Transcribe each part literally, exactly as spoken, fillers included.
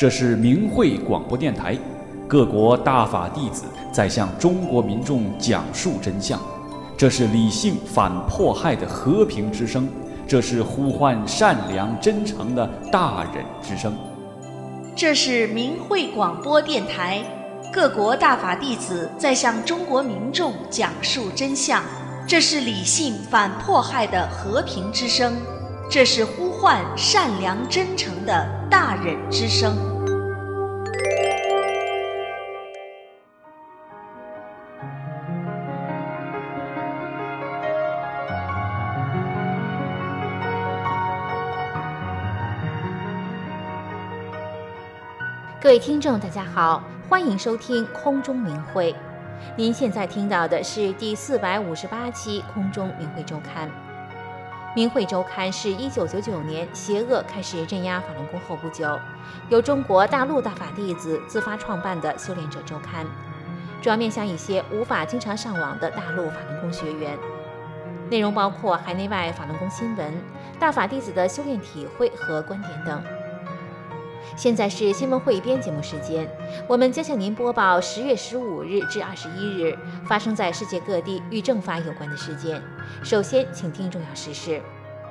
这是明慧广播电台，各国大法弟子在向中国民众讲述真相。这是理性反迫害的和平之声，这是呼唤善良真诚的大忍之声。 这是明慧广播电台，各国大法弟子在向中国民众讲述真相。这是理性反迫害的和平之声，这是呼唤善良真诚的大忍之声。 各位听众大家好，欢迎收听空中明慧。您现在听到的是第四百五十八期空中明慧周刊。明慧周刊是一九九九年邪恶开始镇压法轮功后不久，由中国大陆大法弟子自发创办的修炼者周刊，主要面向一些无法经常上网的大陆法轮功学员。内容包括海内外法轮功新闻、大法弟子的修炼体会和观点等。现在是新闻汇编节目时间，我们将向您播报十月十五日至二十一日发生在世界各地与正法有关的事件。首先，请听重要时事。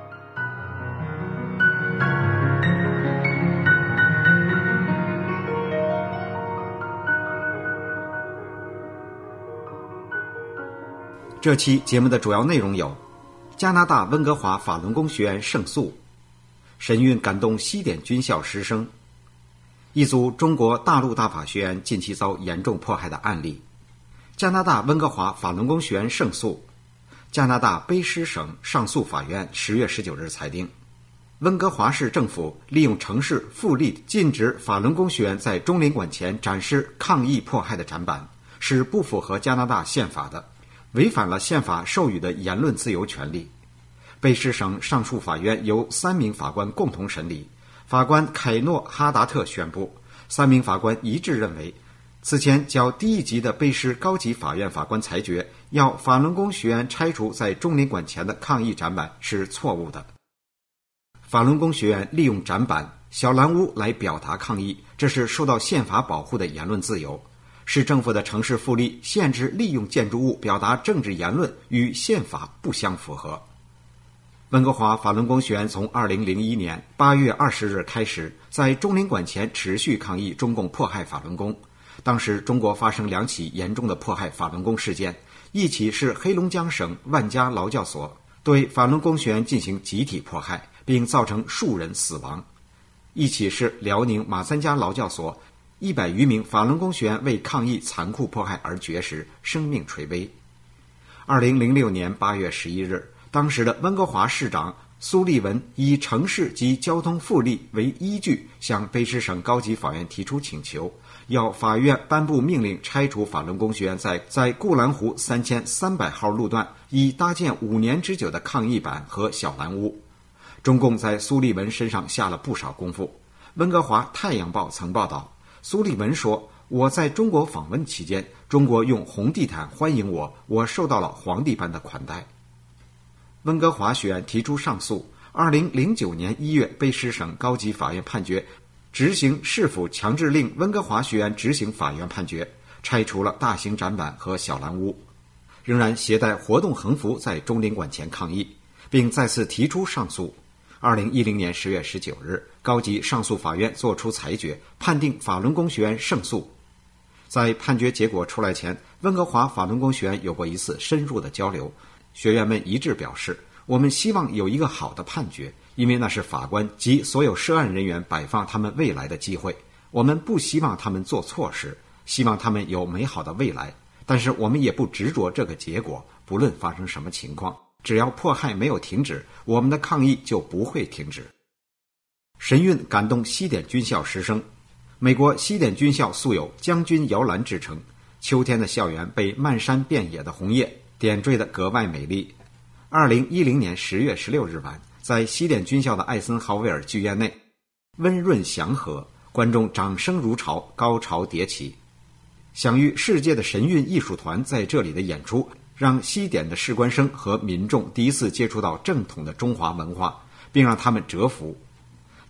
这期节目的主要内容有：加拿大温哥华法轮功学员胜诉，神韵感动西点军校师生。一组中国大陆大法学员近期遭严重迫害的案例，加拿大温哥华法轮功学员胜诉，加拿大卑诗省上诉法院十月十九日裁定，温哥华市政府利用城市复利禁止法轮功学员在中领馆前展示抗议迫害的展板，是不符合加拿大宪法的，违反了宪法授予的言论自由权利。卑诗省上诉法院由三名法官共同审理，法官凯诺哈达特宣布，三名法官一致认为，此前较低一级的卑诗高级法院法官裁决要法轮功学员拆除在中领馆前的抗议展板是错误的。法轮功学员利用展板、小蓝屋来表达抗议，这是受到宪法保护的言论自由。市政府的城市复利限制利用建筑物表达政治言论，与宪法不相符合。温哥华法轮功学员从二零零一年八月二十日开始，在中领馆前持续抗议中共迫害法轮功。当时中国发生两起严重的迫害法轮功事件，一起是黑龙江省万家劳教所对法轮功学员进行集体迫害，并造成数人死亡；一起是辽宁马三家劳教所，一百余名法轮功学员为抗议残酷迫害而绝食，生命垂危。二零零六年八月十一日，当时的温哥华市长苏利文以城市及交通复利为依据，向卑诗省高级法院提出请求，要法院颁布命令拆除法轮功学员在在顾兰湖三千三百号路段已搭建五年之久的抗议板和小蓝屋。中共在苏利文身上下了不少功夫。温哥华太阳报曾报道，苏利文说，我在中国访问期间，中国用红地毯欢迎我，我受到了皇帝般的款待。温哥华学院提出上诉，二零零九年一月，卑诗省高级法院判决执行市府强制令温哥华学院执行法院判决，拆除了大型展板和小蓝屋，仍然携带活动横幅在中领馆前抗议，并再次提出上诉。二零一零年十月十九日，高级上诉法院作出裁决，判定法轮功学员胜诉。在判决结果出来前，温哥华法轮功学员有过一次深入的交流，学员们一致表示，我们希望有一个好的判决，因为那是法官及所有涉案人员摆放他们未来的机会。我们不希望他们做错事，希望他们有美好的未来，但是我们也不执着这个结果，不论发生什么情况，只要迫害没有停止，我们的抗议就不会停止。神韵感动西点军校师生。美国西点军校素有将军摇篮之称，秋天的校园被漫山遍野的红叶点缀得格外美丽。二零一零年十月十六日晚，在西点军校的艾森豪威尔剧院内，温润祥和，观众掌声如潮，高潮迭起。享誉世界的神韵艺术团在这里的演出，让西点的士官生和民众第一次接触到正统的中华文化，并让他们折服。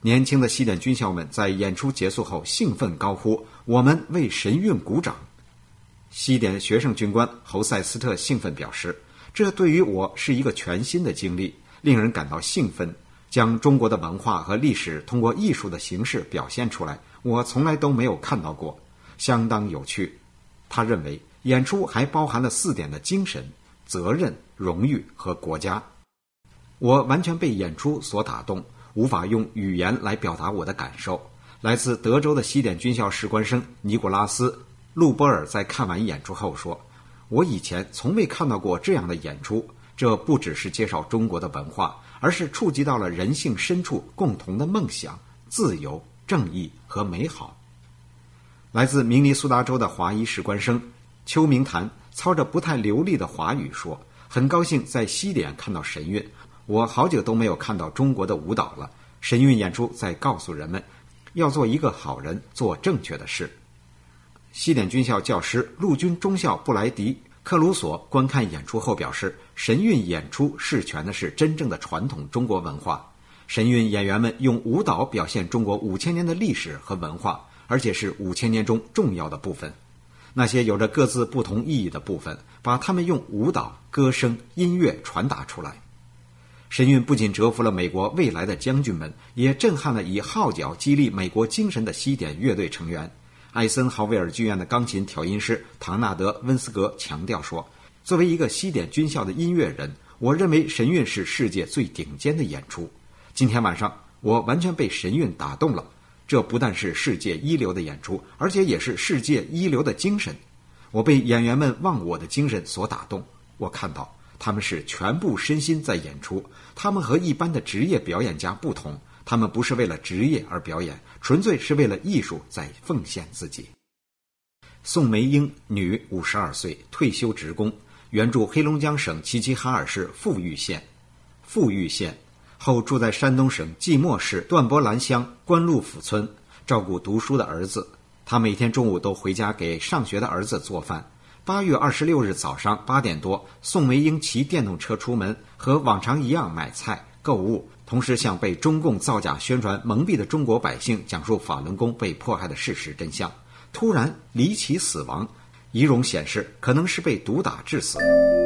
年轻的西点军校们在演出结束后兴奋高呼：“我们为神韵鼓掌！”西点学生军官侯塞斯特兴奋表示：“这对于我是一个全新的经历，令人感到兴奋。将中国的文化和历史通过艺术的形式表现出来，我从来都没有看到过，相当有趣。”他认为演出还包含了四点的精神：责任、荣誉和国家。我完全被演出所打动，无法用语言来表达我的感受。来自德州的西点军校士官生尼古拉斯·路波尔在看完演出后说：“我以前从未看到过这样的演出，这不只是介绍中国的文化，而是触及到了人性深处共同的梦想、自由、正义和美好。”来自明尼苏达州的华裔士官生邱明潭操着不太流利的华语说：“很高兴在西点看到神韵，我好久都没有看到中国的舞蹈了。神韵演出在告诉人们，要做一个好人，做正确的事。”西点军校教师陆军中校布莱迪·克鲁索观看演出后表示，神韵演出释权的是真正的传统中国文化。神韵演员们用舞蹈表现中国五千年的历史和文化，而且是五千年中重要的部分。那些有着各自不同意义的部分，把它们用舞蹈、歌声、音乐传达出来。神韵不仅折服了美国未来的将军们，也震撼了以号角激励美国精神的西点乐队成员。艾森豪威尔剧院的钢琴调音师唐纳德·温斯格强调说：“作为一个西点军校的音乐人，我认为神韵是世界最顶尖的演出。今天晚上，我完全被神韵打动了。这不但是世界一流的演出，而且也是世界一流的精神。我被演员们忘我的精神所打动，我看到他们是全部身心在演出，他们和一般的职业表演家不同，他们不是为了职业而表演，纯粹是为了艺术在奉献自己。”宋梅英，女，五十二岁，退休职工，原住黑龙江省齐齐哈尔市富裕县，富裕县后住在山东省即墨市段博兰乡关路府村，照顾读书的儿子。他每天中午都回家给上学的儿子做饭。八月二十六日早上八点多，宋梅英骑电动车出门，和往常一样买菜购物，同时向被中共造假宣传蒙蔽的中国百姓讲述法轮功被迫害的事实真相。突然离奇死亡，仪容显示可能是被毒打致死。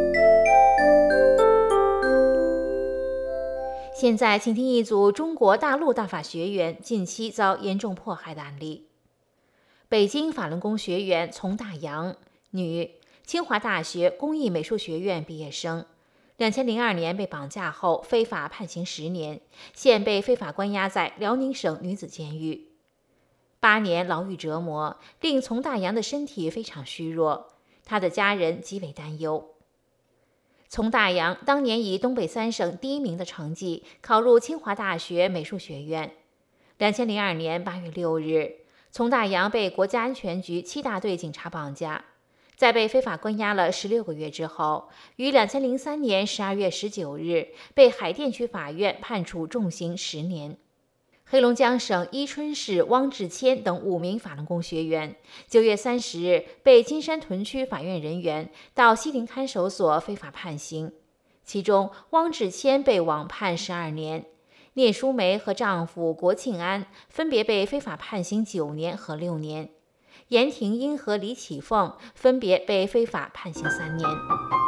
现在请听一组中国大陆大法学员近期遭严重迫害的案例。北京法轮功学员丛大洋，女，清华大学工艺美术学院毕业生，二零零二年被绑架后非法判刑十年，现被非法关押在辽宁省女子监狱。八年牢狱折磨令丛大洋的身体非常虚弱，他的家人极为担忧。丛大洋当年以东北三省第一名的成绩考入清华大学美术学院。二零零二年八月六日，丛大洋被国家安全局七大队警察绑架，在被非法关押了十六个月之后，于二零零三年十二月十九日被海淀区法院判处重刑十年。黑龙江省伊春市汪志谦等五名法轮功学员，九月三十日被金山屯区法院人员到西陵看守所非法判刑，其中汪志谦被网判十二年，聂淑梅和丈夫国庆安分别被非法判刑九年和六年，严廷英和李启凤分别被非法判刑三年。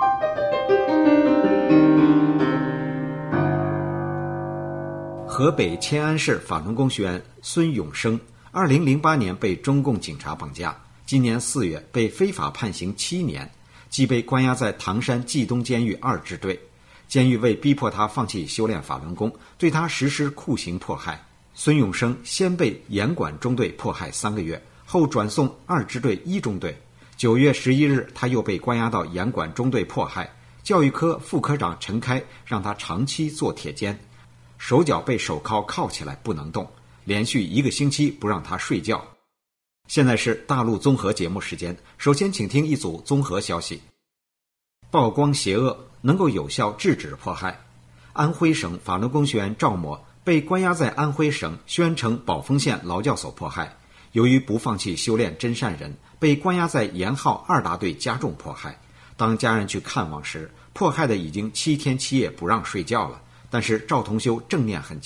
河北迁安市法轮功学员孙永生，二零零八年被中共警察绑架，今年四月被非法判刑七年，即被关押在唐山冀东监狱二支队。监狱为逼迫他放弃修炼法轮功，对他实施酷刑迫害。孙永生先被严管中队迫害三个月，后转送二支队一中队。九月十一日，他又被关押到严管中队迫害。教育科副科长陈开让他长期坐铁监，手脚被手铐铐起来不能动，连续一个星期不让他睡觉。现在是大陆综合节目时间，首先请听一组综合消息。曝光邪恶能够有效制止迫害。安徽省法轮功学员赵某被关押在安徽省宣城宝丰县劳教所迫害，由于不放弃修炼真善人，被关押在延浩二大队加重迫害。当家人去看望时，迫害的已经七天七夜不让睡觉了。但是赵同修正念很强，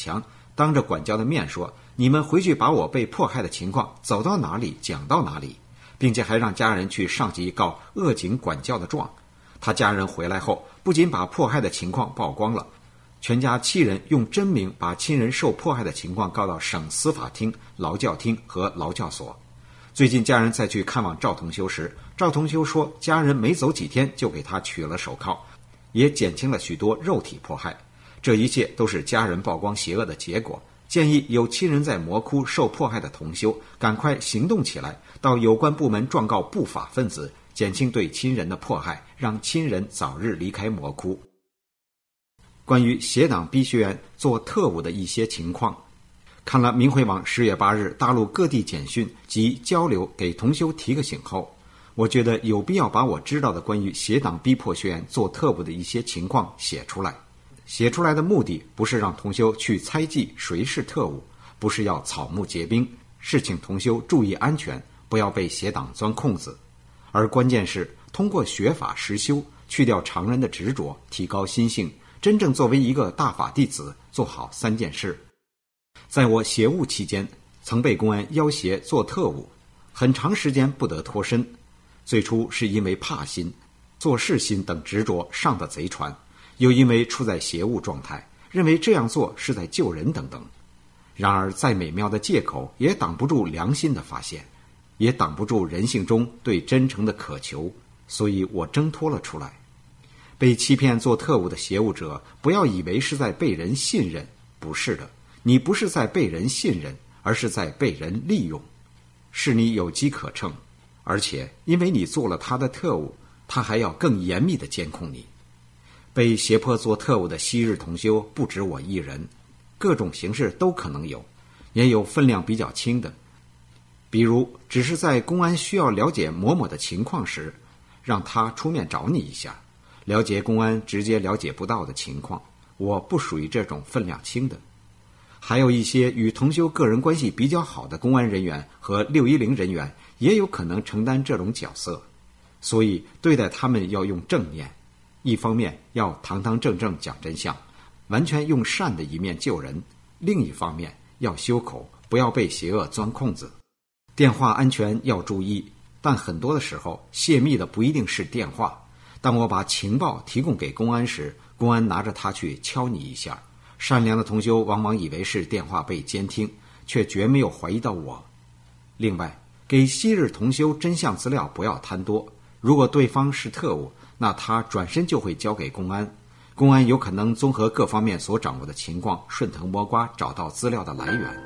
当着管教的面说，你们回去把我被迫害的情况走到哪里讲到哪里，并且还让家人去上级告恶警管教的状。他家人回来后，不仅把迫害的情况曝光了，全家七人用真名把亲人受迫害的情况告到省司法厅、劳教厅和劳教所。最近家人再去看望赵同修时，赵同修说家人没走几天就给他取了手铐，也减轻了许多肉体迫害。这一切都是家人曝光邪恶的结果。建议有亲人在魔窟受迫害的同修赶快行动起来，到有关部门状告不法分子，减轻对亲人的迫害，让亲人早日离开魔窟。关于邪党逼学员做特务的一些情况，看了明慧网十月八日大陆各地简讯及交流给同修提个醒后，我觉得有必要把我知道的关于邪党逼迫学员做特务的一些情况写出来。写出来的目的不是让同修去猜忌谁是特务，不是要草木皆兵，是请同修注意安全，不要被邪党钻空子。而关键是通过学法实修，去掉常人的执着，提高心性，真正作为一个大法弟子，做好三件事。在我邪务期间，曾被公安要挟做特务，很长时间不得脱身。最初是因为怕心、做事心等执着上的贼船，又因为处在邪物状态，认为这样做是在救人等等。然而再美妙的借口也挡不住良心的发现，也挡不住人性中对真诚的渴求，所以我挣脱了出来。被欺骗做特务的邪物者，不要以为是在被人信任，不是的，你不是在被人信任，而是在被人利用。是你有机可乘，而且因为你做了他的特务，他还要更严密地监控你。被胁迫做特务的昔日同修不止我一人，各种形式都可能有，也有分量比较轻的，比如只是在公安需要了解某某的情况时，让他出面找你一下，了解公安直接了解不到的情况，我不属于这种分量轻的。还有一些与同修个人关系比较好的公安人员和六一零人员也有可能承担这种角色，所以对待他们要用正念，一方面要堂堂正正讲真相，完全用善的一面救人；另一方面要修口，不要被邪恶钻空子。电话安全要注意，但很多的时候泄密的不一定是电话。当我把情报提供给公安时，公安拿着它去敲你一下，善良的同修往往以为是电话被监听，却绝没有怀疑到我。另外，给昔日同修真相资料不要贪多，如果对方是特务，那他转身就会交给公安，公安有可能综合各方面所掌握的情况，顺藤摸瓜找到资料的来源。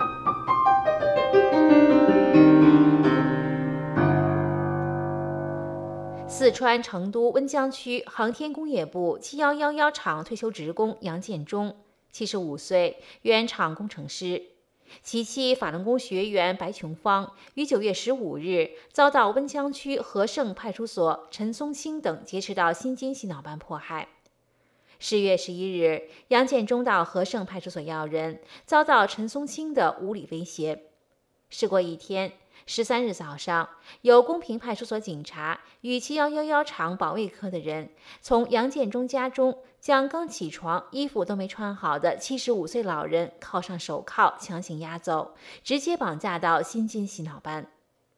四川成都温江区航天工业部七一一一厂退休职工杨建忠，七十五岁，原厂工程师。其妻法轮功学员白琼芳于九月十五日遭到温江区和盛派出所陈松青等劫持到心经洗脑班迫害。十月十一日，杨建忠到和盛派出所要人，遭到陈松青的无理威胁。事过一天，十三日早上，有公平派出所警察与七一一一厂保卫科的人从杨建忠家中将刚起床、衣服都没穿好的七十五岁老人铐上手铐，强行押走，直接绑架到心经洗脑班。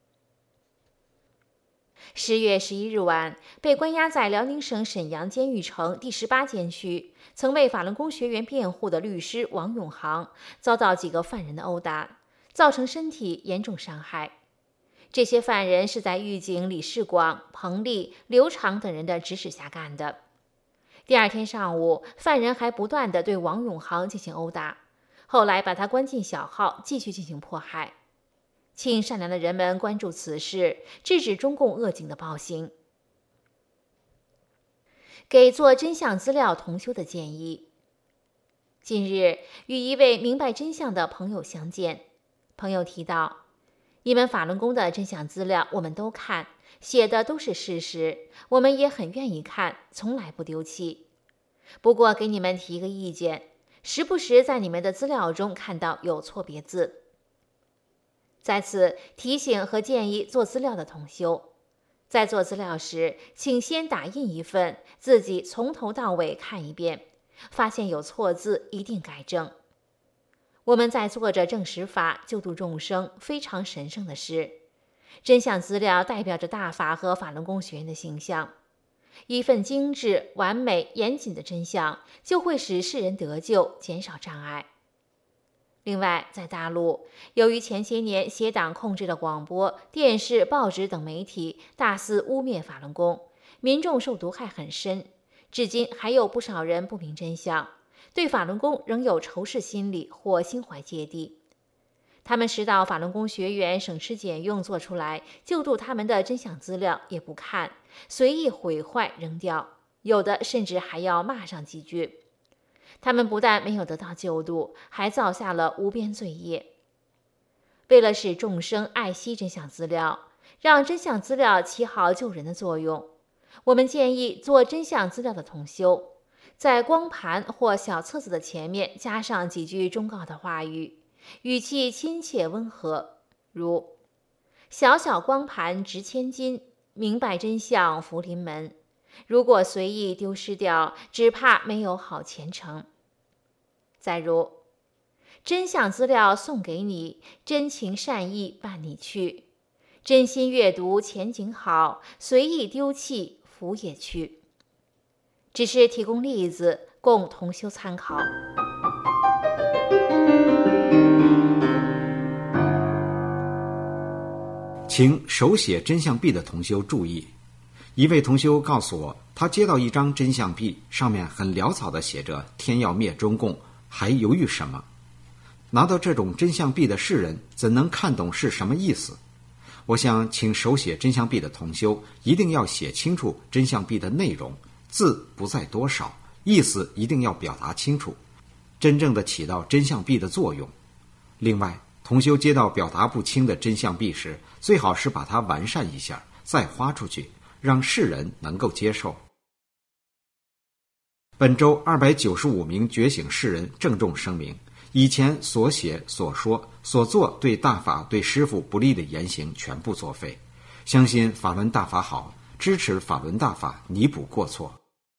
十月十一日晚，被关押在辽宁省沈阳监狱城第十八监区，曾为法轮功学员辩护的律师王永航遭到几个犯人的殴打，造成身体严重伤害。这些犯人是在狱警李世广、彭丽、刘长等人的指使下干的。第二天上午，犯人还不断地对王永航进行殴打，后来把他关进小号，继续进行迫害。请善良的人们关注此事，制止中共恶警的暴行。给做真相资料同修的建议。近日与一位明白真相的朋友相见，朋友提到，你们法轮功的真相资料我们都看，写的都是事实，我们也很愿意看，从来不丢弃。不过给你们提一个意见，时不时在你们的资料中看到有错别字。在此提醒和建议做资料的同修，在做资料时，请先打印一份，自己从头到尾看一遍，发现有错字一定改正。 我们在做着正实法救度众生非常神圣的事。真相资料代表着大法和法轮功学员的形象。一份精致、完美、严谨的真相，就会使世人得救，减少障碍。另外，在大陆，由于前些年邪党控制的广播、电视、报纸等媒体大肆污蔑法轮功，民众受毒害很深，至今还有不少人不明真相，对法轮功仍有仇视心理或心怀芥蒂。他们拾到法轮功学员省吃俭用做出来救度他们的真相资料也不看，随意毁坏扔掉，有的甚至还要骂上几句。他们不但没有得到救度，还造下了无边罪业。为了使众生爱惜真相资料，让真相资料起好救人的作用，我们建议做真相资料的同修，在光盘或小册子的前面加上几句忠告的话语，语气亲切温和，如小小光盘值千金，明白真相福临门，如果随意丢失掉，只怕没有好前程。再如真相资料送给你，真情善意伴你去，真心阅读前景好，随意丢弃福也去。只是提供例子供同修参考。 请手写真相币的同修注意，一位同修告诉我，他接到一张真相币，上面很潦草地写着天要灭中共，还犹豫什么？拿到这种真相币的世人怎能看懂是什么意思？我想请手写真相币的同修一定要写清楚真相币的内容，字不在多少，意思一定要表达清楚，真正的起到真相币的作用。另外，同修接到表达不清的真相币时，最好是把它完善一下，再发出去，让世人能够接受。本周二百九十五名觉醒世人郑重声明，以前所写所说所做对大法对师父不利的言行全部作废，相信法轮大法好，支持法轮大法弥补过错。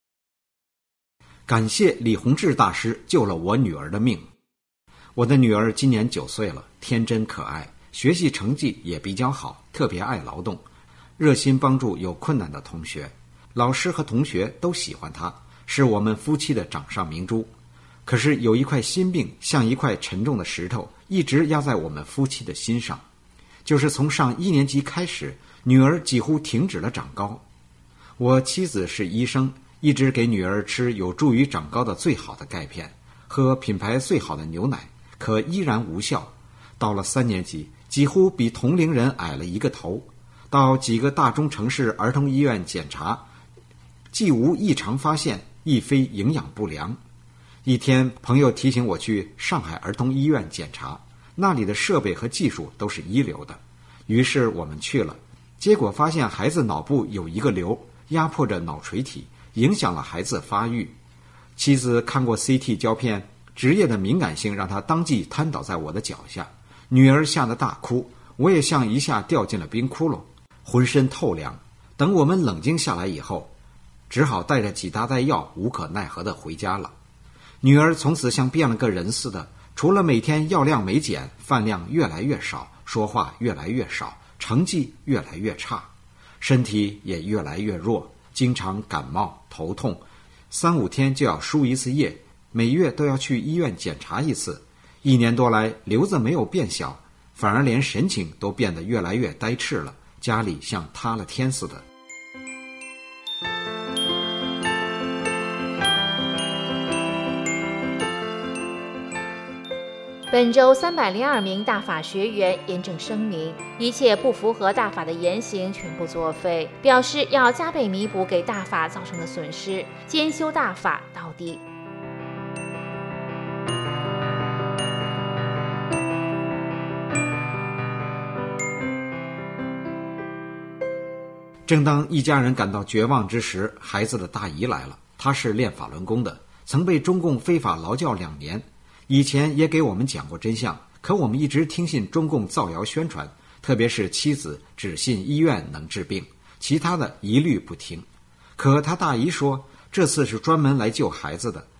感谢李洪志大师救了我女儿的命。我的女儿今年九岁了，天真可爱，学习成绩也比较好，特别爱劳动，热心帮助有困难的同学，老师和同学都喜欢她，是我们夫妻的掌上明珠。可是有一块心病，像一块沉重的石头，一直压在我们夫妻的心上，就是从上一年级开始，女儿几乎停止了长高。我妻子是医生，一直给女儿吃有助于长高的最好的钙片，喝品牌最好的牛奶，可依然无效。到了三年级，几乎比同龄人矮了一个头。到几个大中城市儿童医院检查，既无异常发现，亦非营养不良。一天，朋友提醒我去上海儿童医院检查，那里的设备和技术都是一流的。于是我们去了，结果发现孩子脑部有一个瘤，压迫着脑垂体，影响了孩子发育。妻子看过 C T 胶片，职业的敏感性让她当即瘫倒在我的脚下，女儿吓得大哭，我也像一下掉进了冰窟窿，浑身透凉。等我们冷静下来以后，只好带着几大袋药无可奈何地回家了。女儿从此像变了个人似的，除了每天药量没减，饭量越来越少，说话越来越少，成绩越来越差，身体也越来越弱，经常感冒头痛，三五天就要输一次液，每月都要去医院检查一次。一年多来，瘤子没有变小，反而连神情都变得越来越呆滞了，家里像塌了天似的。 本周三百零二名大法学员严正声明，一切不符合大法的言行全部作废，表示要加倍弥补给大法造成的损失，兼修大法到底。 正当一家人感到绝望之时，孩子的大姨来了。她是练法轮功的，曾被中共非法劳教两年，以前也给我们讲过真相，可我们一直听信中共造谣宣传，特别是妻子只信医院能治病，其他的一律不听。可他大姨说，这次是专门来救孩子的，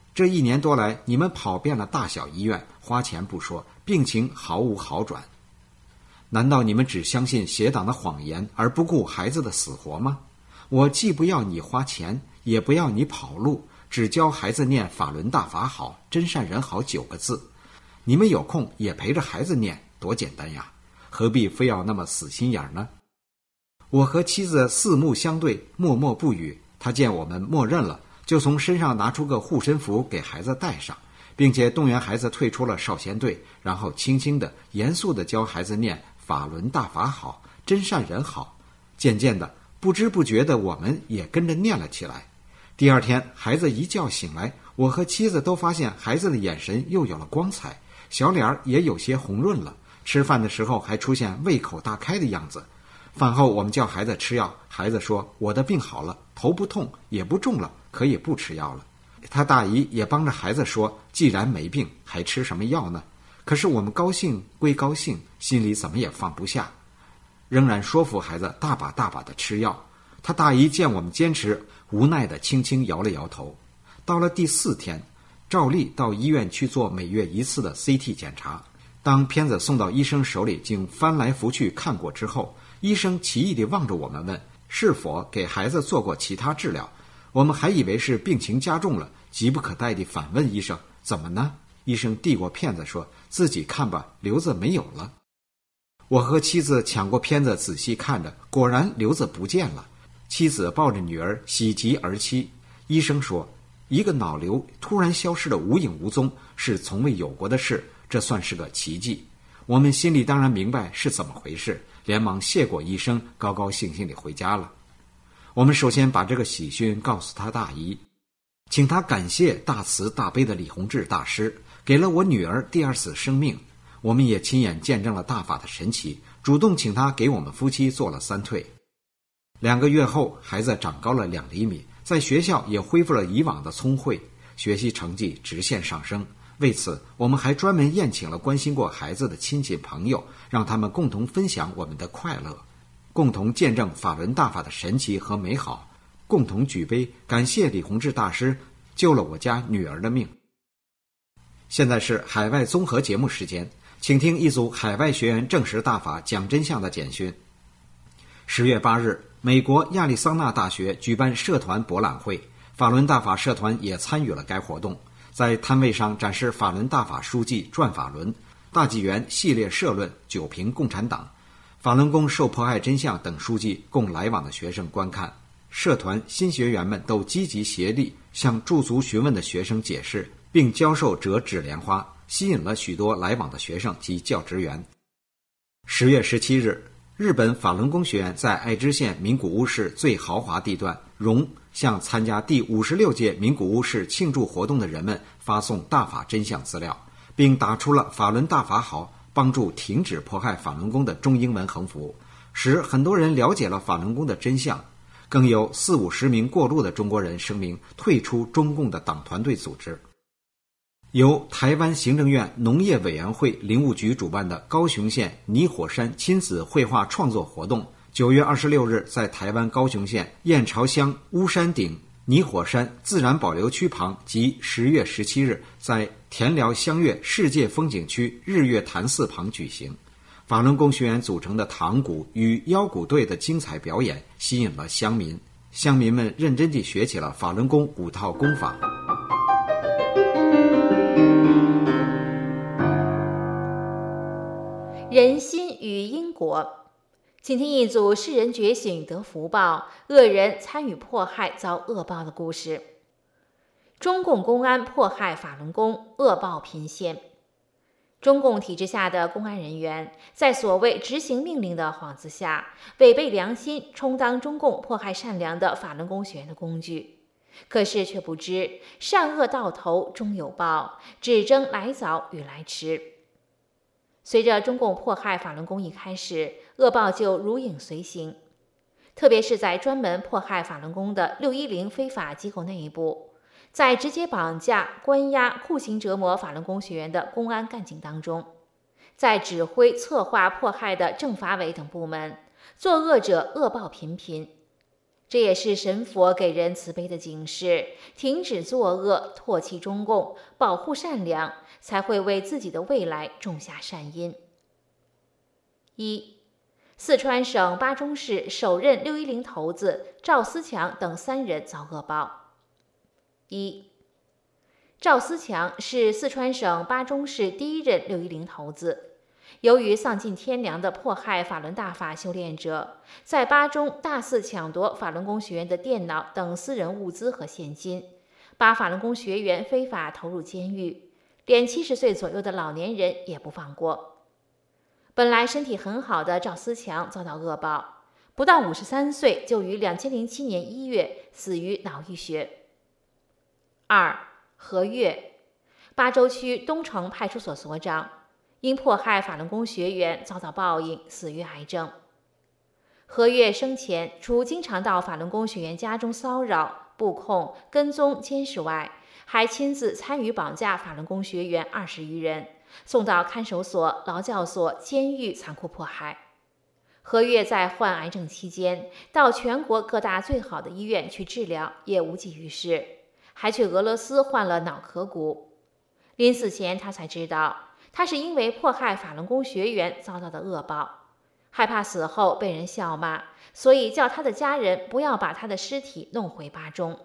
这一年多来，你们跑遍了大小医院，花钱不说，病情毫无好转。难道你们只相信邪党的谎言，而不顾孩子的死活吗？我既不要你花钱，也不要你跑路，只教孩子念法轮大法好，真善人好九个字。你们有空也陪着孩子念，多简单呀，何必非要那么死心眼呢？我和妻子四目相对，默默不语。他见我们默认了，就从身上拿出个护身符给孩子戴上，并且动员孩子退出了少先队，然后轻轻地严肃地教孩子念法轮大法好，真善人好。渐渐的，不知不觉的我们也跟着念了起来。第二天孩子一觉醒来，我和妻子都发现孩子的眼神又有了光彩，小脸也有些红润了，吃饭的时候还出现胃口大开的样子。饭后我们叫孩子吃药，孩子说我的病好了，头不痛也不重了，可以不吃药了。他大姨也帮着孩子说，既然没病还吃什么药呢？可是我们高兴归高兴，心里怎么也放不下，仍然说服孩子大把大把的吃药。他大姨见我们坚持，无奈的轻轻摇了摇头。到了第四天，照例到医院去做每月一次的 C T 检查。当片子送到医生手里，经翻来覆去看过之后，医生奇异地望着我们问，是否给孩子做过其他治疗。我们还以为是病情加重了，急不可待地反问医生，怎么呢？医生递过片子说，自己看吧，瘤子没有了。我和妻子抢过片子仔细看着，果然瘤子不见了。妻子抱着女儿喜极而泣。医生说，一个脑瘤突然消失得无影无踪，是从未有过的事，这算是个奇迹。我们心里当然明白是怎么回事，连忙谢过医生，高高兴兴地回家了。我们首先把这个喜讯告诉他大姨，请他感谢大慈大悲的李洪志大师，给了我女儿第二次生命。我们也亲眼见证了大法的神奇，主动请他给我们夫妻做了三退。两个月后，孩子长高了两厘米，在学校也恢复了以往的聪慧，学习成绩直线上升。为此，我们还专门宴请了关心过孩子的亲戚朋友，让他们共同分享我们的快乐，共同见证法轮大法的神奇和美好，共同举杯感谢李洪志大师救了我家女儿的命。现在是海外综合节目时间，请听一组海外学员证实大法讲真相的简讯。十月八日，美国亚利桑那大学举办社团博览会，法轮大法社团也参与了该活动，在摊位上展示法轮大法书记转法轮、大纪元系列社论、九评共产党、法轮功受迫害真相等书籍供来往的学生观看。社团新学员们都积极协力，向驻足询问的学生解释，并教授折纸莲花，吸引了许多来往的学生及教职员。十月十七日，日本法轮功学院在爱知县名古屋市最豪华地段荣向参加第五十六届名古屋市庆祝活动的人们发送大法真相资料，并打出了法轮大法好，帮助停止迫害法轮功的中英文横幅，使很多人了解了法轮功的真相。更有四五十名过路的中国人声明退出中共的党团队组织。由台湾行政院农业委员会林务局主办的高雄县泥火山亲子绘画创作活动，九月二十六日在台湾高雄县燕巢乡乌山顶泥火山自然保留区旁，及十月十七日在田寮香月世界风景区日月潭寺旁举行。法轮功学员组成的堂鼓与腰鼓队的精彩表演吸引了乡民，乡民们认真地学起了法轮功五套功法。 人心与因果，请听一组世人觉醒得福报，恶人参与迫害遭恶报的故事。中共公安迫害法轮功，恶报频现。中共体制下的公安人员在所谓执行命令的幌子下，违背良心，充当中共迫害善良的法轮功学员的工具。可是却不知善恶到头终有报，只争来早与来迟。随着中共迫害法轮功一开始，恶报就如影随形。特别是在专门迫害法轮功的六一零非法机构内部，在直接绑架、关押、酷刑折磨法轮功学员的公安干警当中，在指挥策划迫害的政法委等部门，作恶者恶报频频。 这也是神佛给人慈悲的警示，停止作恶，唾弃中共，保护善良，才会为自己的未来种下善因。一、四川省巴中市首任六一零头子赵思强等三人遭恶报。一、赵思强是四川省巴中市第一任六一零头子。由于丧尽天良地迫害法轮大法修炼者，在巴中大肆抢夺法轮功学员的电脑等私人物资和现金，把法轮功学员非法投入监狱，连七十岁左右的老年人也不放过。本来身体很好的赵思强遭到恶报，不到五十三岁就于两千零七年一月死于脑溢血。二、何越，巴州区东城派出所所长。因迫害法轮功学员遭到报应，死于癌症。何越生前除经常到法轮功学员家中骚扰、布控、跟踪、监视外，还亲自参与绑架法轮功学员二十余人，送到看守所、劳教所、监狱残酷迫害。何越在患癌症期间，到全国各大最好的医院去治疗，也无济于事，还去俄罗斯换了脑壳骨。临死前，他才知道他是因为迫害法轮功学员遭到的恶报，害怕死后被人笑骂，所以叫他的家人不要把他的尸体弄回巴中。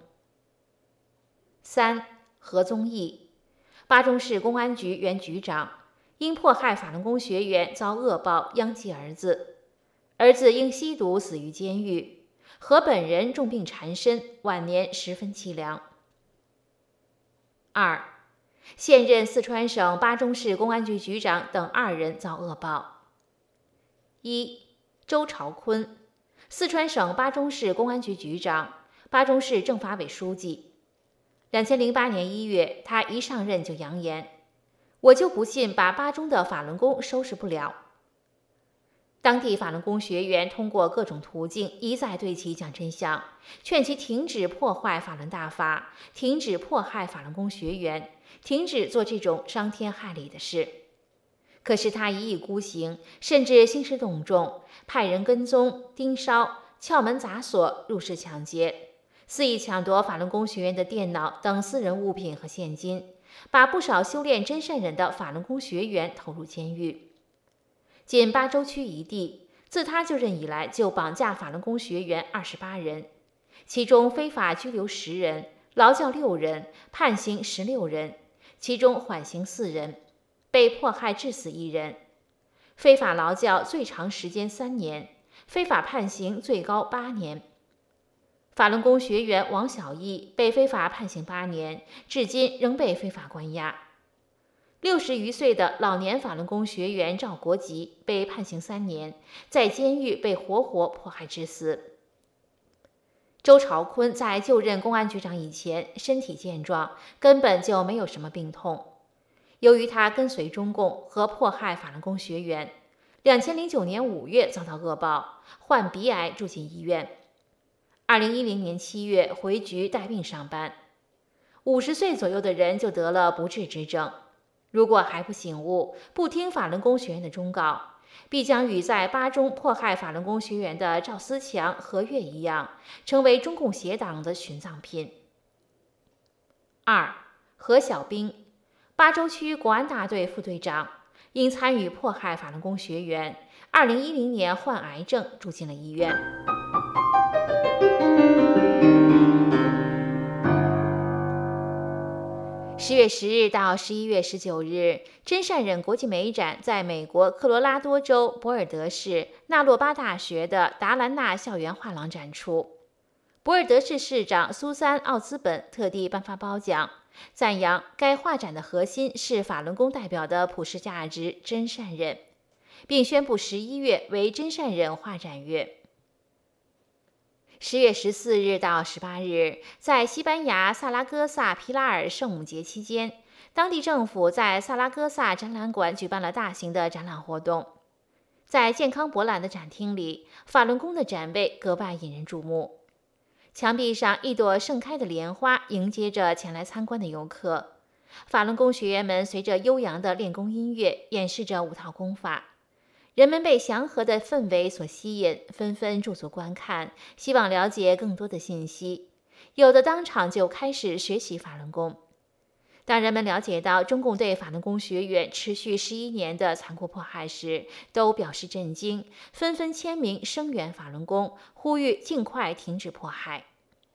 三、何宗义，巴中市公安局原局长，因迫害法轮功学员遭恶报，殃及儿子，儿子因吸毒死于监狱，何本人重病缠身，晚年十分凄凉。二、现任四川省巴中市公安局局长等二人遭恶报。一、周朝坤，四川省巴中市公安局局长，巴中市政法委书记。两千零八年一月，他一上任就扬言：“我就不信把巴中的法轮功收拾不了。”当地法轮功学员通过各种途径一再对其讲真相，劝其停止破坏法轮大法，停止迫害法轮功学员，停止做这种伤天害理的事。可是他一意孤行，甚至兴师动众，派人跟踪、盯梢、撬门砸锁、入室抢劫，肆意抢夺法轮功学员的电脑等私人物品和现金，把不少修炼真善忍的法轮功学员投入监狱。仅巴州区一地，自他就任以来就绑架法轮功学员二十八人，其中非法拘留十人，劳教六人，判刑十六人，其中缓刑四人，被迫害致死一人。非法劳教最长时间三年，非法判刑最高八年。法轮功学员王小义被非法判刑八年，至今仍被非法关押。六十余岁的老年法轮功学员赵国吉被判刑三年，在监狱被活活迫害致死。周朝坤在就任公安局长以前身体健壮，根本就没有什么病痛。由于他跟随中共和迫害法轮功学员，两千零九年五月遭到恶报，患鼻癌住进医院。二零一零年七月回局带病上班。五十岁左右的人就得了不治之症。如果还不醒悟，不听法轮功学员的忠告，必将与在巴中迫害法轮功学员的赵思强、何越一样，成为中共邪党的殉葬品。二、何小兵，巴州区国安大队副队长，因参与迫害法轮功学员，二零一零年患癌症住进了医院。十月十日到十一月十九日，真善忍国际美展在美国科罗拉多州博尔德市纳洛巴大学的达兰纳校园画廊展出。博尔德市市长苏珊·奥兹本特地颁发褒奖，赞扬该画展的核心是法轮功代表的普世价值真善忍，并宣布十一月为真善忍画展月。十月十四日到十八日，在西班牙萨拉戈萨皮拉尔圣母节期间，当地政府在萨拉戈萨展览馆举办了大型的展览活动。在健康博览的展厅里，法轮功的展位格外引人注目。墙壁上一朵盛开的莲花迎接着前来参观的游客。法轮功学员们随着悠扬的练功音乐演示着五套功法。 人们被祥和的氛围所吸引，纷纷驻足观看，希望了解更多的信息。有的当场就开始学习法轮功。当人们了解到中共对法轮功学员持续十一年的残酷迫害时，都表示震惊，纷纷签名声援法轮功，呼吁尽快停止迫害。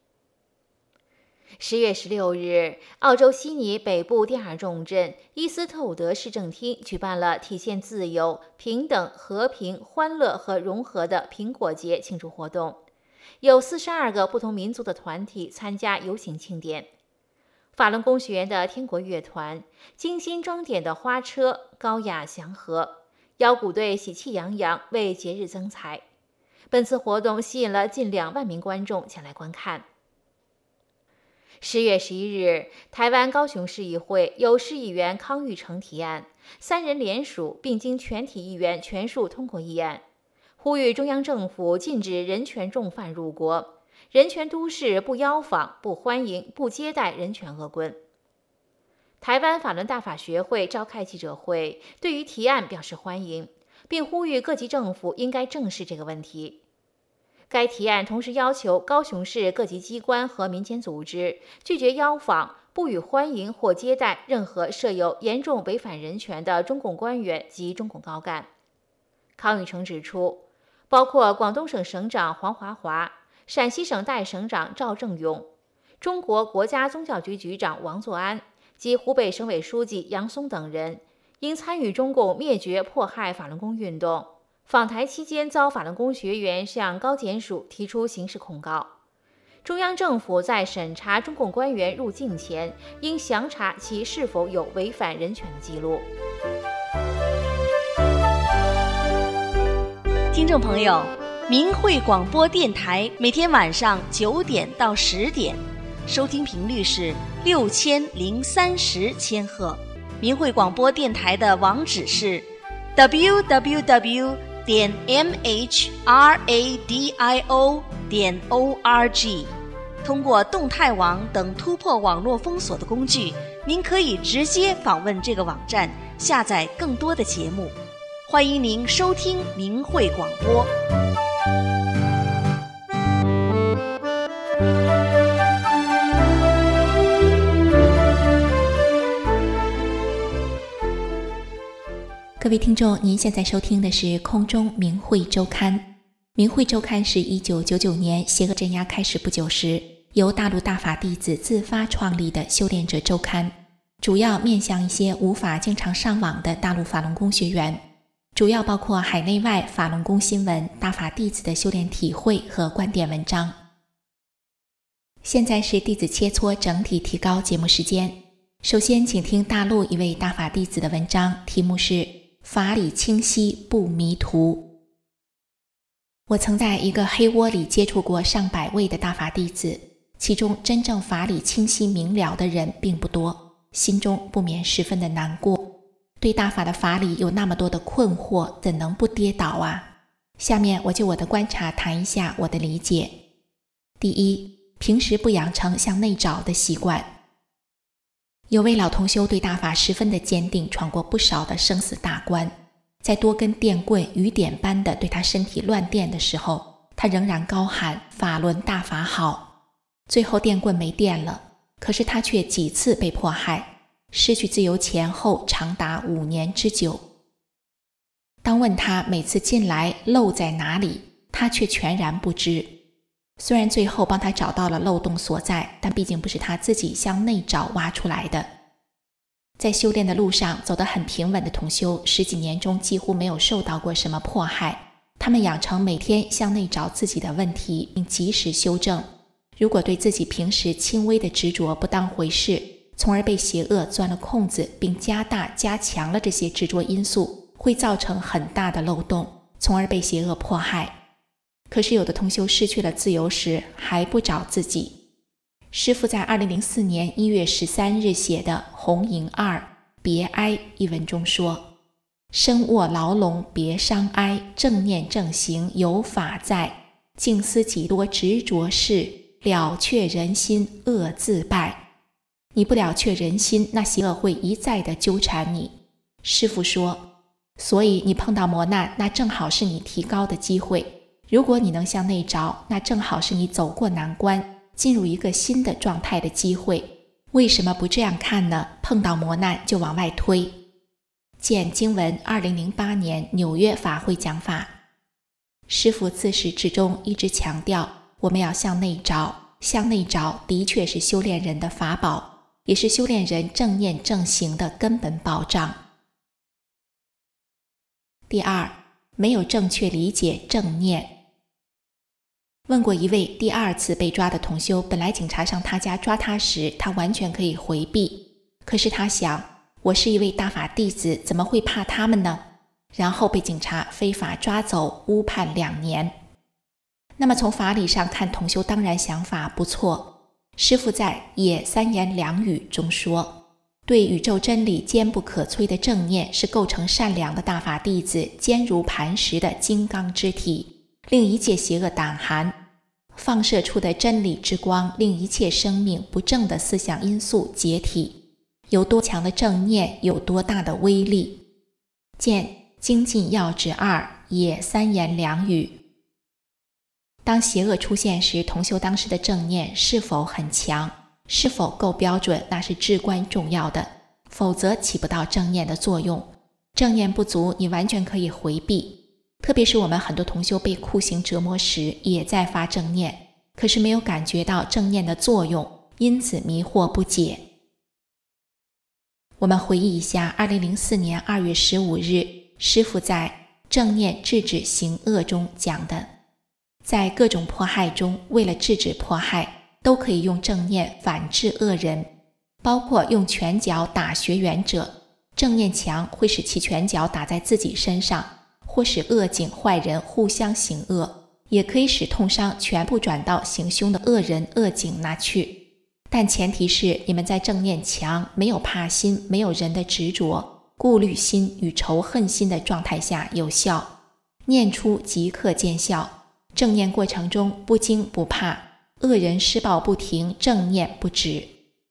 十月十六日，澳洲悉尼北部第二重镇伊斯特伍德市政厅举办了体现自由、平等、和平、欢乐和融合的苹果节庆祝活动，有四十二个不同民族的团体参加游行庆典。法轮功学员的天国乐团、精心装点的花车高雅祥和，腰鼓队喜气洋洋，为节日增彩。本次活动吸引了近两万名观众前来观看。十月十一日，台湾高雄市议会有市议员康裕成提案，三人联署并经全体议员全数通过议案，呼吁中央政府禁止人权重犯入国，人权都市不邀访、不欢迎、不接待人权恶棍。台湾法轮大法学会召开记者会，对于提案表示欢迎，并呼吁各级政府应该正视这个问题。该提案同时要求高雄市各级机关和民间组织拒绝邀访、不予欢迎或接待任何设有严重违反人权的中共官员及中共高干。康裕成指出，包括广东省省长黄华华、陕西省代省长赵正勇、中国国家宗教局局长王作安及湖北省委书记杨松等人，因参与中共灭绝迫害法轮功运动，访台期间遭法轮功学员向高检署提出刑事控告。中央政府在审查中共官员入境前，应详查其是否有违反人权的记录。 听众朋友，明慧广播电台每天晚上九点到十点，收听频率是六千零三十千赫。明慧广播电台的网址是 double-u double-u double-u 点 m h radio 点 org。通过动态网等突破网络封锁的工具，您可以直接访问这个网站，下载更多的节目。欢迎您收听明慧广播。 各位听众，您现在收听的是空中明慧周刊。明慧周刊是一九九九年邪恶镇压开始不久时，由大陆大法弟子自发创立的修炼者周刊，主要面向一些无法经常上网的大陆法轮功学员，主要包括海内外法轮功新闻、大法弟子的修炼体会和观点文章。现在是弟子切磋整体提高节目时间，首先请听大陆一位大法弟子的文章，题目是法理清晰不迷途。我曾在一个黑窝里接触过上百位的大法弟子，其中真正法理清晰明了的人并不多，心中不免十分的难过。对大法的法理有那么多的困惑，怎能不跌倒啊？下面我就我的观察谈一下我的理解。第一，平时不养成向内找的习惯。有位老同修对大法十分的坚定，闯过不少的生死大关，在多根电棍雨点般的对他身体乱电的时候，他仍然高喊法轮大法好。最后电棍没电了，可是他却几次被迫害，失去自由前后长达五年之久。当问他每次进来漏在哪里，他却全然不知。虽然最后帮他找到了漏洞所在，但毕竟不是他自己向内找挖出来的。在修炼的路上走得很平稳的同修，十几年中几乎没有受到过什么迫害。他们养成每天向内找自己的问题，并及时修正。如果对自己平时轻微的执着不当回事，从而被邪恶钻了空子，并加大加强了这些执着因素，会造成很大的漏洞，从而被邪恶迫害。可是有的同修失去了自由时还不找自己。师父在二零零四年一月十三日写的《红影二别哀》一文中说，身卧牢笼别伤哀，正念正行有法在，静思几多执着事，了却人心恶自败。你不了却人心，那邪恶会一再的纠缠你。师父说， 所以你碰到磨难，那正好是你提高的机会。如果你能向内找，那正好是你走过难关，进入一个新的状态的机会。为什么不这样看呢？碰到磨难就往外推。见经文二零零八年纽约法会讲法。师父自始至终一直强调，我们要向内找，向内找的确是修炼人的法宝，也是修炼人正念正行的根本保障。第二，没有正确理解正念。问过一位第二次被抓的同修，本来警察上他家抓他时，他完全可以回避，可是他想，我是一位大法弟子，怎么会怕他们呢？然后被警察非法抓走，误判两年。那么从法理上看，同修当然想法不错。师父在《也三言两语》中说，对宇宙真理坚不可摧的正念，是构成善良的大法弟子坚如磐石的金刚之体，令一切邪恶胆寒；放射出的真理之光，令一切生命不正的思想因素解体。有多强的正念，有多大的威力。见精进要旨二，也三言两语。当邪恶出现时，同修当时的正念是否很强，是否够标准，那是至关重要的，否则起不到正念的作用。正念不足，你完全可以回避。特别是我们很多同修被酷刑折磨时，也在发正念，可是没有感觉到正念的作用，因此迷惑不解。我们回忆一下二零零四年二月十五日，师父在正念制止行恶中讲的，在各种迫害中，为了制止迫害，都可以用正念反制恶人，包括用拳脚打学员者，正念强会使其拳脚打在自己身上，或使恶警坏人互相行恶，也可以使痛伤全部转到行凶的恶人恶警那去。但前提是你们在正念强，没有怕心，没有人的执着、顾虑心与仇恨心的状态下有效，念出即刻见效。正念过程中不惊不怕，恶人施暴不停，正念不止。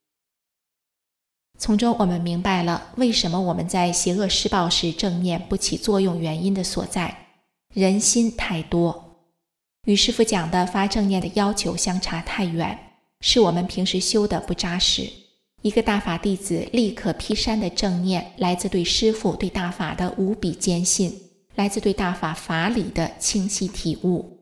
从中我们明白了为什么我们在邪恶施暴时正念不起作用原因的所在，人心太多，与师父讲的发正念的要求相差太远，是我们平时修的不扎实。一个大法弟子立刻劈山的正念，来自对师父对大法的无比坚信，来自对大法法理的清晰体悟。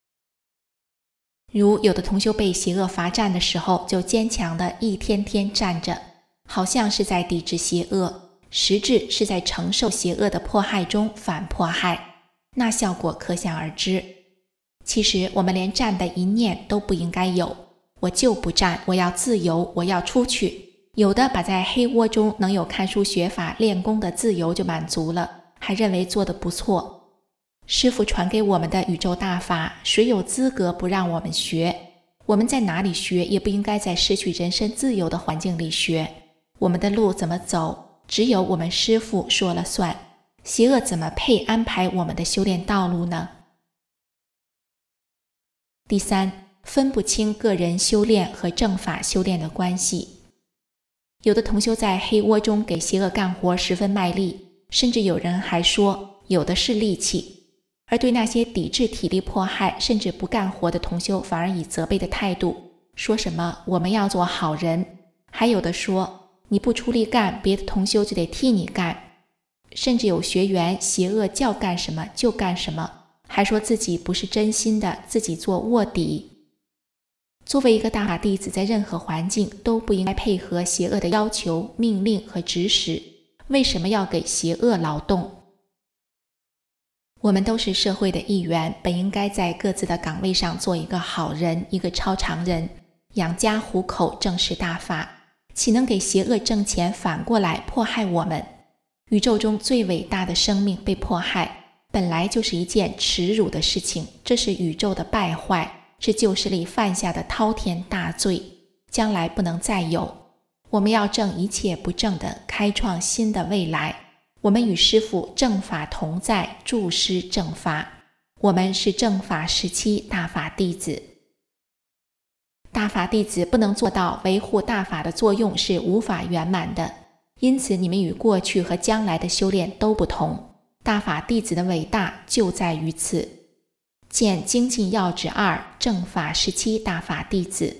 如有的同修被邪恶罚站的时候，就坚强的一天天站着，好像是在抵制邪恶，实质是在承受邪恶的迫害中反迫害，那效果可想而知。其实我们连站的一念都不应该有，我就不站，我要自由，我要出去。有的把在黑窝中能有看书学法练功的自由就满足了，还认为做得不错。师父传给我们的宇宙大法，谁有资格不让我们学？我们在哪里学，也不应该在失去人身自由的环境里学。我们的路怎么走，只有我们师父说了算。邪恶怎么配安排我们的修炼道路呢？第三，分不清个人修炼和正法修炼的关系。有的同修在黑窝中给邪恶干活十分卖力，甚至有人还说有的是力气。而对那些抵制体力迫害甚至不干活的同修，反而以责备的态度，说什么我们要做好人，还有的说你不出力干，别的同修就得替你干。甚至有学员邪恶叫干什么就干什么，还说自己不是真心的，自己做卧底。作为一个大法弟子，在任何环境都不应该配合邪恶的要求、命令和指使，为什么要给邪恶劳动？我们都是社会的一员，本应该在各自的岗位上做一个好人，一个超常人，养家糊口，正是大法，岂能给邪恶挣钱，反过来迫害我们？宇宙中最伟大的生命被迫害，本来就是一件耻辱的事情，这是宇宙的败坏，是旧势力犯下的滔天大罪，将来不能再有。我们要正一切不正的，开创新的未来。我们与师父正法同在，助师正法。我们是正法时期大法弟子。大法弟子不能做到维护大法的作用，是无法圆满的。因此你们与过去和将来的修炼都不同。 大法弟子的伟大就在于此。见精进要旨二，正法十七大法弟子。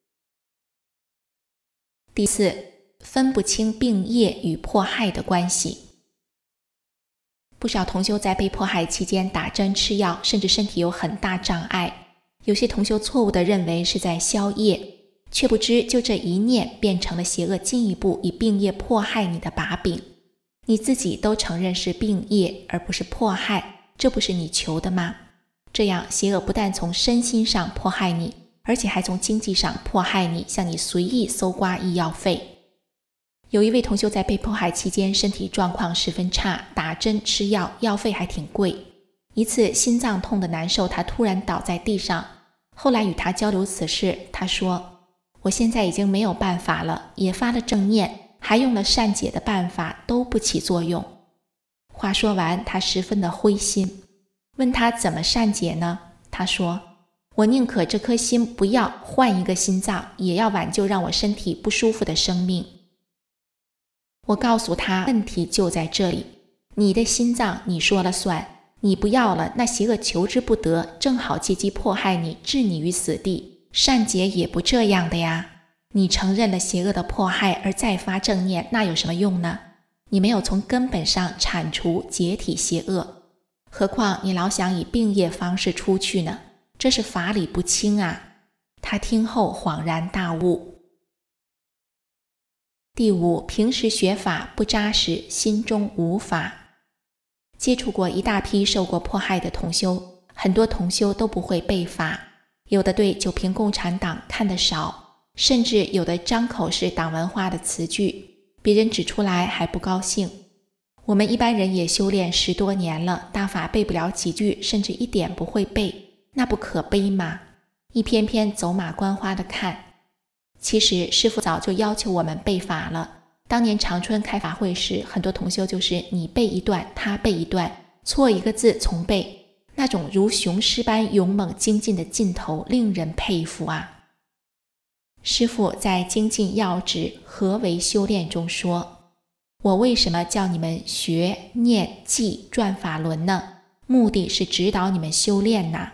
第四，分不清病业与迫害的关系。不少同修在被迫害期间打针吃药，甚至身体有很大障碍。有些同修错误地认为是在消业，却不知就这一念变成了邪恶进一步以病业迫害你的把柄。你自己都承认是病业而不是迫害，这不是你求的吗？这样邪恶不但从身心上迫害你，而且还从经济上迫害你，向你随意搜刮医药费。有一位同修在被迫害期间身体状况十分差，打针吃药，药费还挺贵。一次心脏痛的难受，他突然倒在地上。后来与他交流此事，他说，我现在已经没有办法了，也发了正念，还用了善解的办法，都不起作用。话说完，他十分的灰心，问他怎么善解呢？他说，我宁可这颗心不要，换一个心脏，也要挽救让我身体不舒服的生命。我告诉他，问题就在这里，你的心脏你说了算，你不要了，那邪恶求之不得，正好借机迫害你，置你于死地。善解也不这样的呀，你承认了邪恶的迫害而再发正念，那有什么用呢？你没有从根本上铲除解体邪恶，何况你老想以病业方式出去呢？这是法理不清啊。他听后恍然大悟。第五，平时学法不扎实，心中无法。接触过一大批受过迫害的同修，很多同修都不会背法，有的对九平共产党看得少，甚至有的张口是党文化的词句，别人指出来还不高兴。我们一般人也修炼十多年了，大法背不了几句，甚至一点不会背，那不可悲吗？一篇篇走马观花的看。其实师父早就要求我们背法了，当年长春开法会时，很多同修就是你背一段他背一段，错一个字重背，那种如雄狮般勇猛精进的劲头令人佩服啊。师父在精进要旨何为修炼中说，我为什么叫你们学念记转法轮呢？目的是指导你们修炼呐。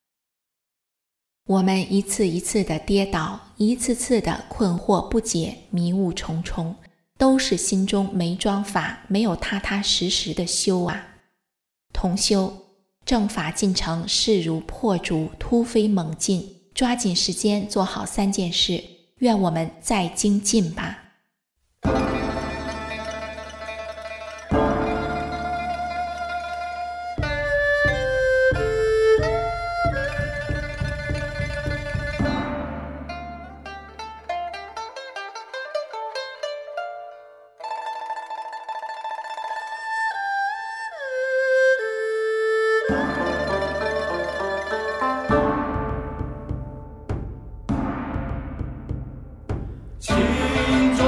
我们一次一次的跌倒，一次次的困惑不解，迷雾重重，都是心中没装法，没有踏踏实实的修啊。同修，正法进程势如破竹，突飞猛进，抓紧时间做好三件事，愿我们再精进吧。 心中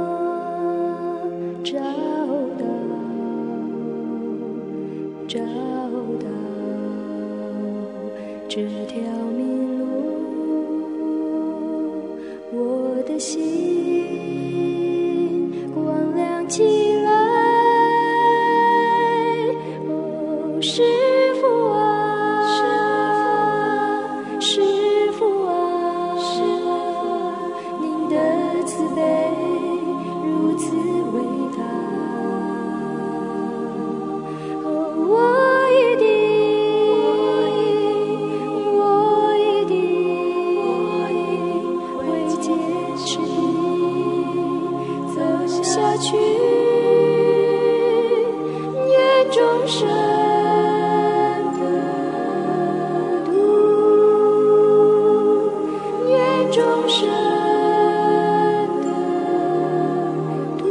这条明路，我的心光亮起来。哦，师父啊，师父啊，师父，您的慈悲如此伟大。哦，我一定，我一定，我一定会坚持地走下去，愿众生得度，愿众生得度。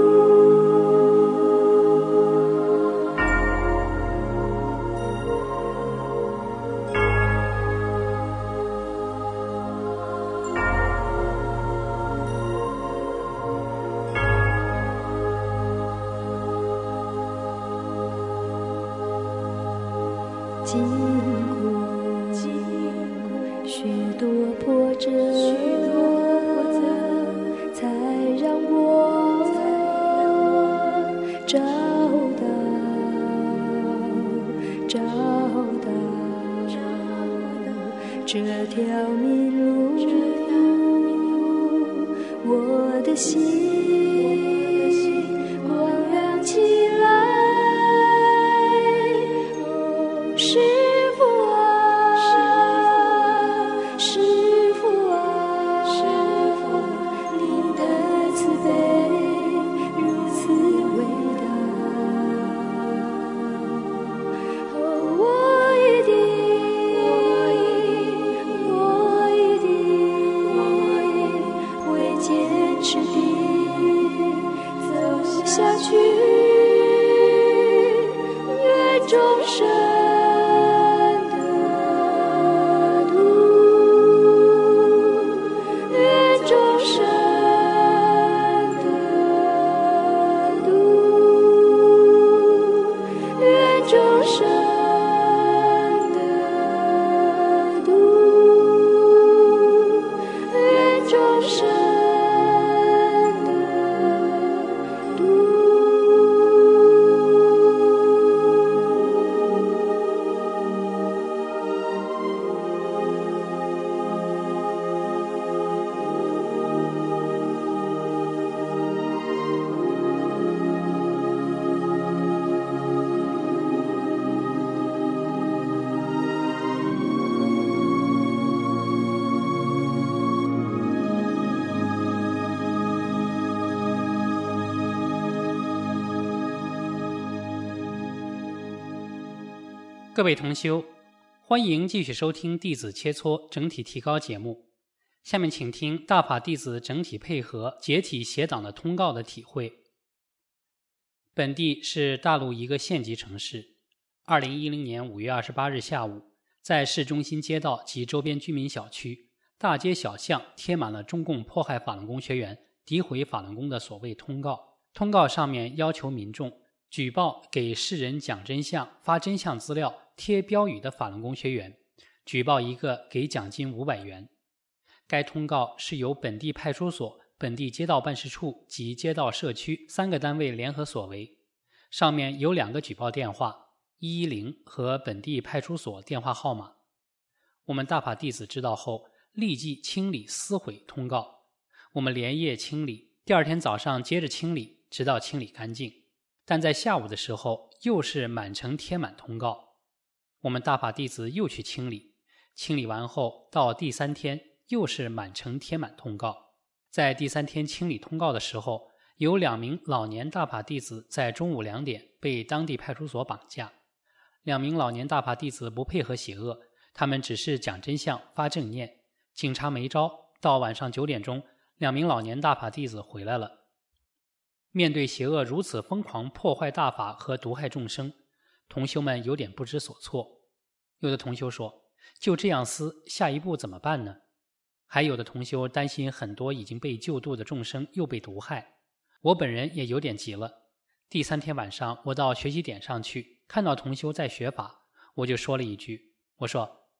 经过经过许多波折，许多波折，才让我找到找到这条明路，我的心光亮起来。师父啊，师父啊，师父，您的慈悲如此伟大。哦，我一定，我一定，我一定会坚持地走下去，愿众生各位同修，欢迎继续收听弟子切磋整体提高节目。下面请听大法弟子整体配合解体邪党的通告的体会。本地是大陆一个县级城市。二零一零年五月二十八日下午，在市中心街道及周边居民小区，大街小巷贴满了中共迫害法轮功学员、诋毁法轮功的所谓通告。通告上面要求民众举报给世人讲真相、发真相资料、贴标语的法轮功学员，举报一个给奖金五百元。该通告是由本地派出所、本地街道办事处及街道社区三个单位联合所为，上面有两个举报电话一一零和本地派出所电话号码。我们大法弟子知道后，立即清理撕毁通告。我们连夜清理，第二天早上接着清理，直到清理干净。但在下午的时候，又是满城贴满通告。我们大法弟子又去清理，清理完后到第三天又是满城贴满通告。在第三天清理通告的时候，有两名老年大法弟子在中午两点被当地派出所绑架。两名老年大法弟子不配合邪恶，他们只是讲真相、发正念。警察没招，到晚上九点钟，两名老年大法弟子回来了。面对邪恶如此疯狂破坏大法和毒害众生，同修们有点不知所措。有的同修说，就这样撕，下一步怎么办呢？还有的同修担心很多已经被救度的众生又被毒害。我本人也有点急了。第三天晚上，我到学习点上去，看到同修在学法，我就说了一句，我说，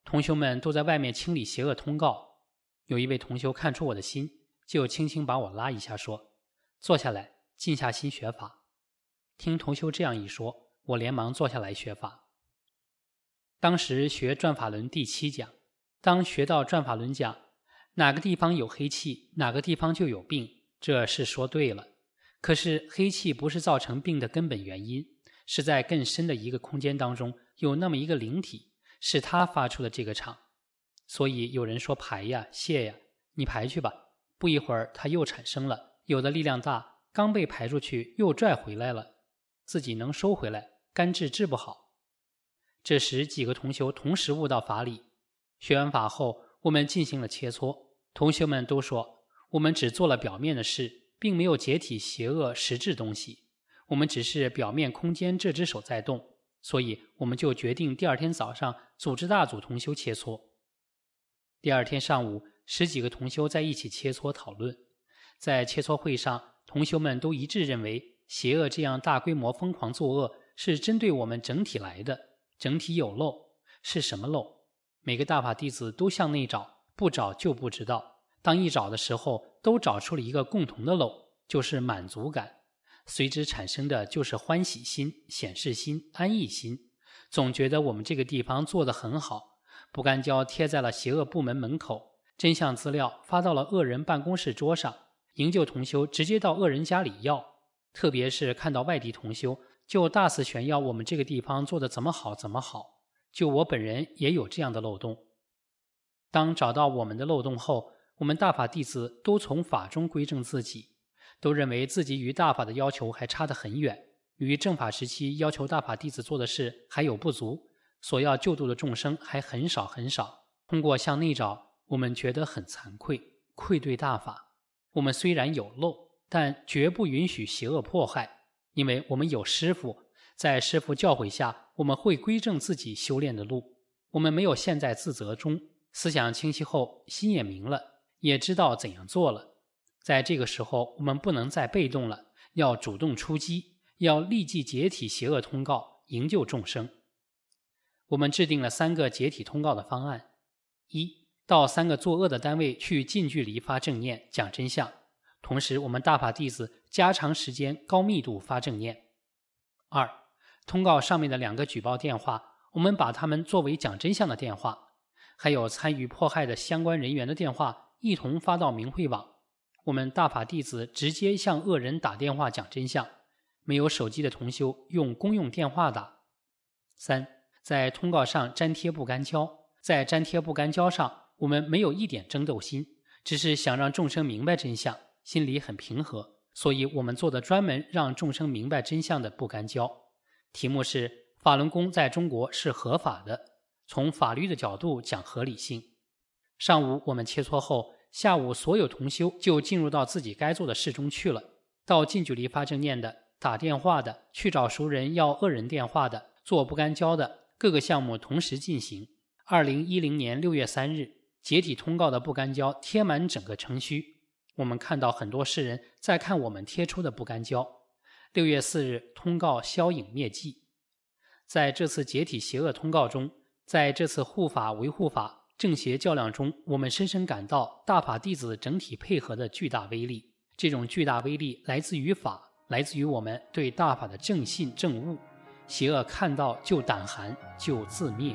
同修们都在外面清理邪恶通告。有一位同修看出我的心，就轻轻把我拉一下，说：坐下来，静下心学法。听同修这样一说，我连忙坐下来学法。当时学转法轮第七讲，当学到转法轮讲哪个地方有黑气，哪个地方就有病，这是说对了。可是黑气不是造成病的根本原因，是在更深的一个空间当中有那么一个灵体，是它发出的这个场。所以有人说排呀泄呀，你排去吧，不一会儿它又产生了，有的力量大，刚被排出去又拽回来了，自己能收回来，干治治不好。这时几个同修同时悟到法理。学完法后，我们进行了切磋，同修们都说我们只做了表面的事，并没有解体邪恶实质东西，我们只是表面空间这只手在动，所以我们就决定第二天早上组织大组同修切磋。第二天上午，十几个同修在一起切磋讨论。在切磋会上，同修们都一致认为，邪恶这样大规模疯狂作恶是针对我们整体来的，整体有漏。是什么漏？每个大法弟子都向内找，不找就不知道。当一找的时候，都找出了一个共同的漏，就是满足感。随之产生的就是欢喜心、显示心、安逸心，总觉得我们这个地方做得很好。不干胶贴在了邪恶部门门口，真相资料发到了恶人办公室桌上，营救同修直接到恶人家里要。特别是看到外地同修，就大肆炫耀我们这个地方做得怎么好怎么好。就我本人也有这样的漏洞。当找到我们的漏洞后，我们大法弟子都从法中归正自己，都认为自己与大法的要求还差得很远，与正法时期要求大法弟子做的事还有不足，所要救度的众生还很少很少。通过向内找，我们觉得很惭愧，愧对大法。我们虽然有漏，但绝不允许邪恶迫害，因为我们有师父，在师父教诲下，我们会归正自己修炼的路。我们没有陷在自责中，思想清晰后，心也明了，也知道怎样做了。在这个时候，我们不能再被动了，要主动出击，要立即解体邪恶通告，营救众生。我们制定了三个解体通告的方案：一，到三个作恶的单位去近距离发正念，讲真相，同时我们大法弟子加长时间高密度发正念。二，通告上面的两个举报电话，我们把它们作为讲真相的电话，还有参与迫害的相关人员的电话一同发到明慧网。我们大法弟子直接向恶人打电话讲真相，没有手机的同修用公用电话打。三，在通告上粘贴不干胶，在粘贴不干胶上，我们没有一点争斗心，只是想让众生明白真相，心里很平和，所以我们做的专门让众生明白真相的不干胶。题目是法轮功在中国是合法的，从法律的角度讲合理性。上午我们切磋后，下午所有同修就进入到自己该做的事中去了，到近距离发正念的、打电话的、去找熟人要恶人电话的、做不干胶的，各个项目同时进行。二零一零年六月三日，解体通告的不干胶贴满整个城区，我们看到很多世人在看我们贴出的不干胶。六月四日，通告消影灭迹。在这次解体邪恶通告中，在这次护法维护法正邪较量中，我们深深感到大法弟子整体配合的巨大威力。这种巨大威力来自于法，来自于我们对大法的正信正悟。邪恶看到就胆寒，就自灭。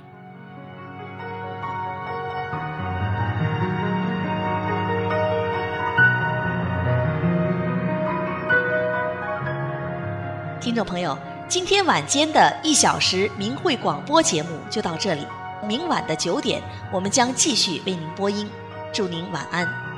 听众朋友，今天晚间的一小时明慧广播节目就到这里，明晚的九点，我们将继续为您播音。祝您晚安。